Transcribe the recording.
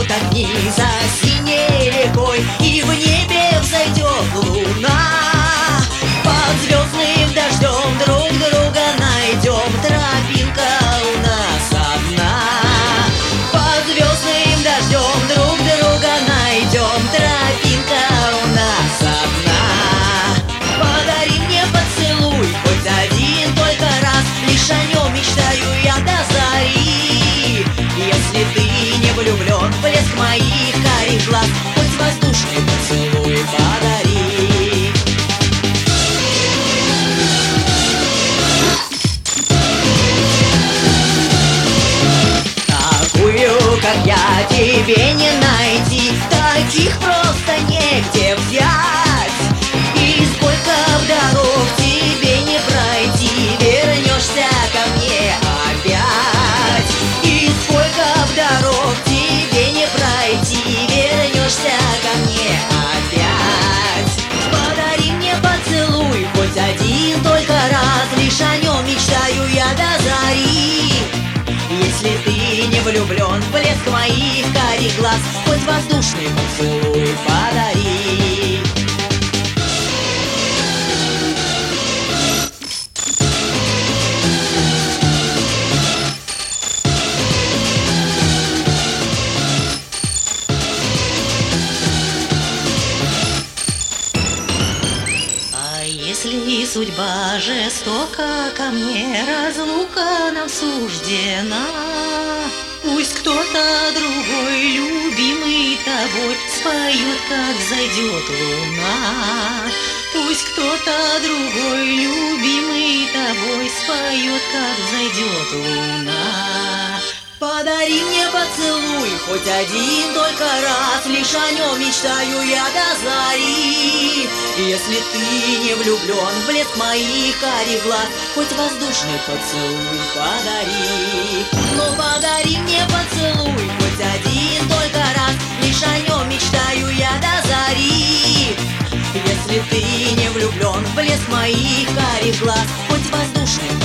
так дни за синей рекой, и в небе взойдет луна. Под звездным дождем друг друга найдем, тропинка у нас одна. Под звездным дождем друг друга найдем, тропинка у нас одна. Подари мне поцелуй, хоть один только раз, лишь о нем мечтаю я до зари. Если ты не влюблен в блеск моих карих глаз, хоть воздушный поцелуй подари. Такую, как я, тебе не найти, таких просто негде взять. И сколько в дорог тебе не пройти, вернешься ко мне опять. И сколько в дорог тебе не пройти, вернешься ко мне опять. Подари мне поцелуй, хоть один только раз, лишь о нем мечтаю я до зари. Если ты не влюблен в блеск моих карих глаз, хоть воздушный поцелуй подари. Если судьба жестока ко мне, разлука нам суждена, пусть кто-то другой, любимый тобой, споет, как взойдет луна. Пусть кто-то другой, любимый тобой, споет, как взойдет луна. Подари мне поцелуй, хоть один только раз, лишь о нем мечтаю я до зари. Если ты не влюблен в блеск моих карих глаз, хоть воздушный поцелуй подари. Ну подари мне поцелуй, хоть один только раз, лишь о нем мечтаю я до зари. Если ты не влюблен в блеск моих карих глаз, хоть воздушный